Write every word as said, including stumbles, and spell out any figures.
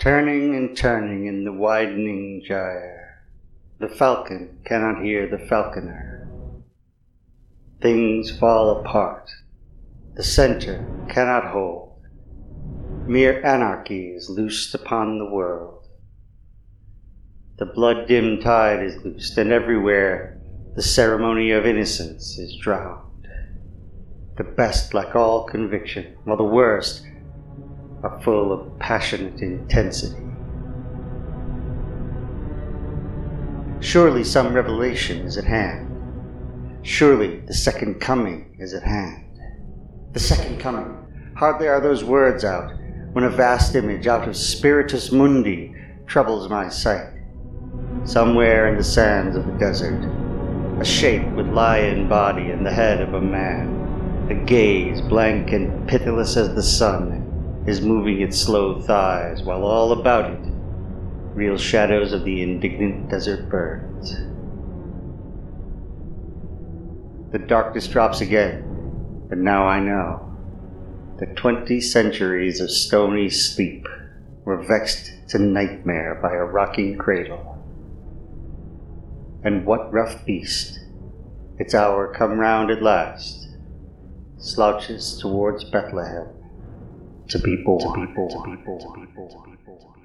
Turning and turning in the widening gyre, the falcon cannot hear the falconer. Things fall apart, the center cannot hold. Mere anarchy is loosed upon the world. The blood-dimmed tide is loosed, and everywhere the ceremony of innocence is drowned. The best lack all conviction, while the worst are full of passionate intensity. Surely some revelation is at hand. Surely the second coming is at hand. The second coming. Hardly are those words out, when a vast image out of Spiritus Mundi troubles my sight. Somewhere in the sands of the desert, a shape with lion body and the head of a man, a gaze blank and pitiless as the sun, is moving its slow thighs, while all about it reel shadows of the indignant desert birds. The darkness drops again, but now I know that twenty centuries of stony sleep were vexed to nightmare by a rocking cradle. And what rough beast, its hour come round at last, slouches towards Bethlehem to be born, to be born, to be born, to be born, to be born.